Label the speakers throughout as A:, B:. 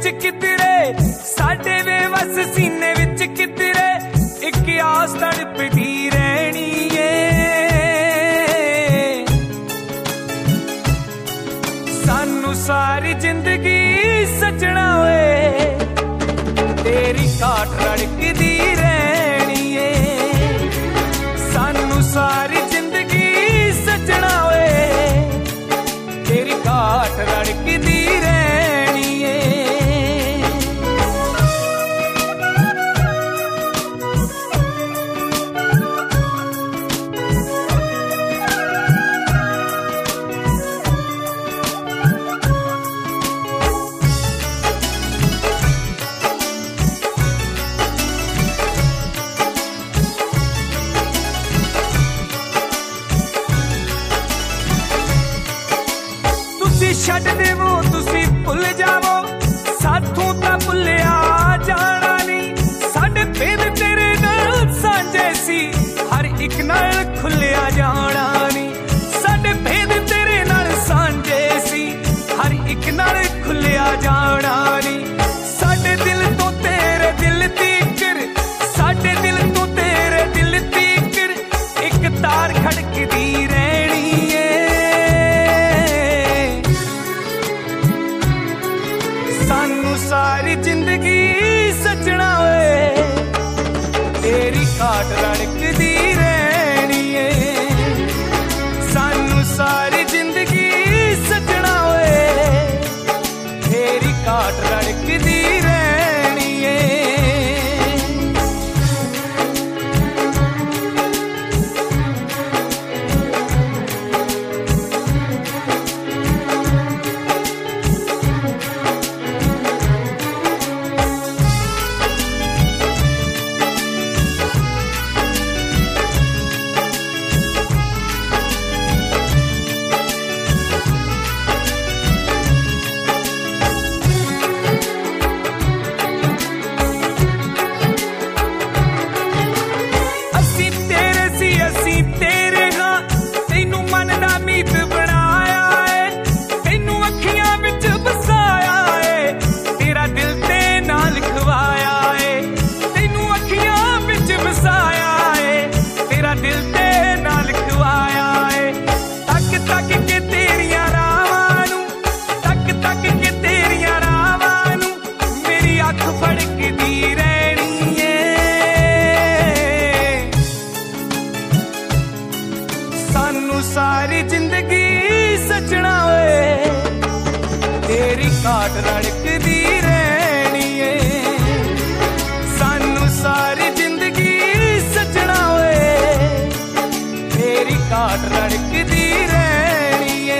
A: विच किधरे साडे बेवस सीने विच किधरे एक आस तड़पदी रहनी है। सानू सारी जिंदगी सजना वे तेरी काट रड़कदी रहनी है। सानू सारी जिंदगी सजना वे तेरी काट रड़कदी रहनी है। छड्ड देवो तुसी भुल जावो साथों तां भुलिया जाना नहीं। साडे भेद तेरे नाल सांझे सी हर एक नाल खुलिया जाना नहीं। साडे भेद तेरे नाल सांझे सी हर एक नाल खुलिया जाना नहीं। साडे दिल तो तेरे दिल तीकर साडे दिल तो तेरे दिल तीकर एक तार खड़कदी रहनी है। सानू सारी जिंदगी सजना वे तेरी काट रड़कदी रहनी है। सानू सारी जिंदगी सजना वे तेरी काट रड़कदी रहनी है। सानू सारी जिंदगी सजना वे तेरी काट रड़कदी रहनी है। सानू सारी जिंदगी सजना वे तेरी काट रड़कदी रहनी है।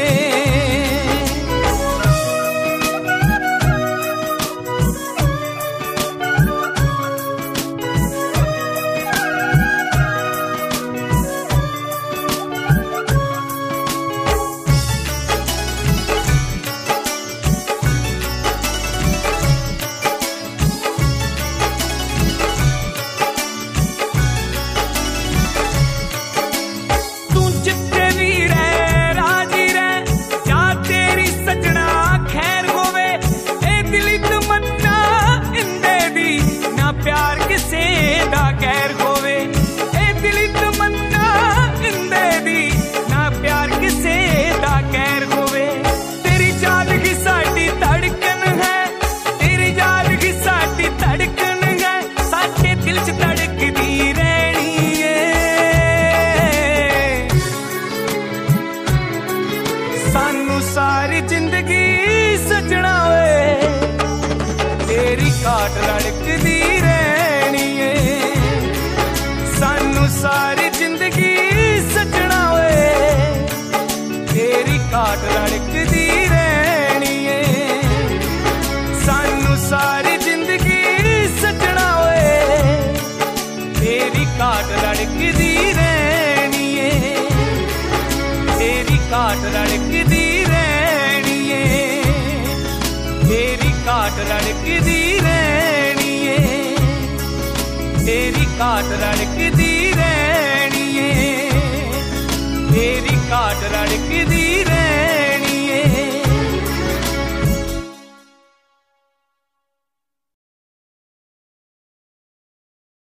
A: सानू सारी जिंदगी सजना वे तेरी काट रड़कदी रहनी है। सानू सारी जिंदगी सजना वे तेरी काट रड़कदी रहनी है। सानू सारी जिंदगी सजना वे तेरी काट रड़कदी रहनी है। तेरी काट रड़कदी रहनी है। तेरी काट रड़कदी रहनी है। तेरी काट रड़कदी रहनी है। तेरी काट रड़कदी रहनी है।